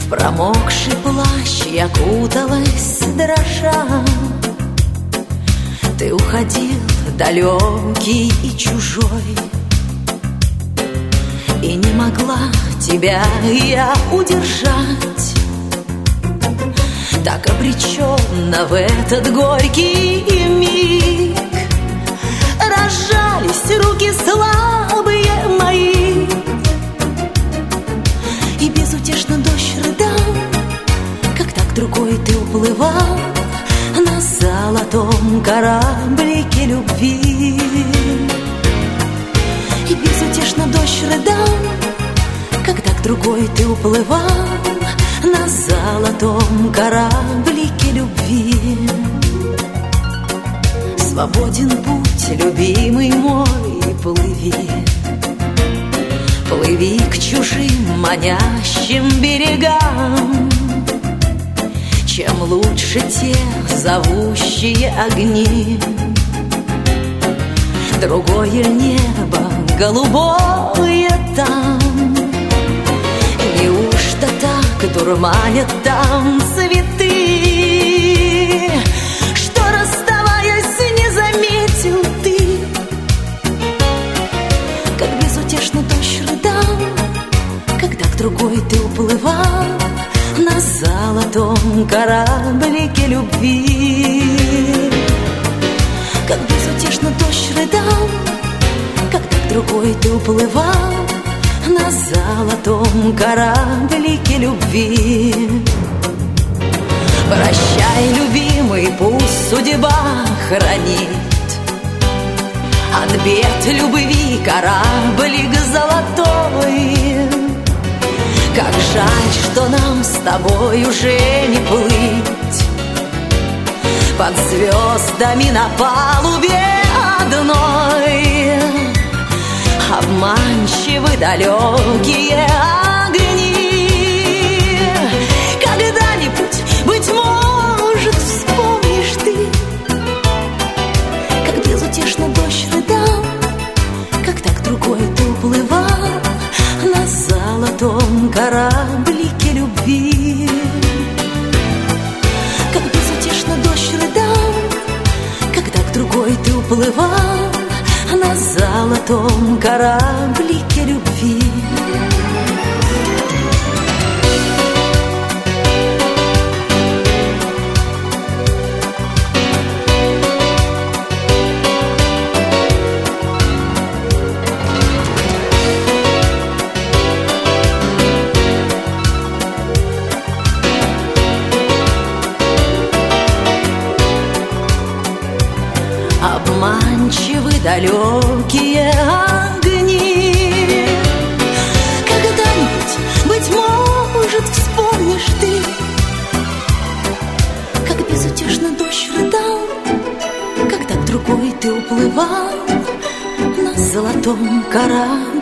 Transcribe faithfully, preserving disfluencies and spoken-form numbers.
В промокший плащ я куталась, дрожа. Ты уходил далекий и чужой, и не могла тебя я удержать. Так обреченно в этот горький миг разжались руки слабые мои, и безутешно дождь рыдал, как так другой ты уплывал на золотом кораблике любви. И безутешно дождь рыдал, как так другой ты уплывал на золотом кораблике любви. Свободен путь, любимый мой, плыви, плыви к чужим манящим берегам. Чем лучше те зовущие огни, другое небо голубое там. Неужто так дурманят там цветы, что, расставаясь, не заметил ты? Как безутешно дождь рыдал, когда к другой ты уплывал на золотом кораблике любви. Как безутешно дождь рыдал, когда к другой ты уплывал на золотом кораблике любви. Прощай, любимый, пусть судьба хранит от бед любви кораблик золотой. Как жаль, что нам с тобой уже не плыть под звездами на палубе одной. Обманчивы далекие огни. Когда-нибудь, быть может, вспомнишь ты, как безутешно дождь рыдал, как так другой ты уплывал на золотом кораблике любви. Как безутешно дождь рыдал, когда к другой ты уплывал на золотом кораблике любви. Обманчивы далекие огни. Когда-нибудь, быть может, вспомнишь ты, как безутешно дождь рыдал, когда к другой ты уплывал на золотом кораблике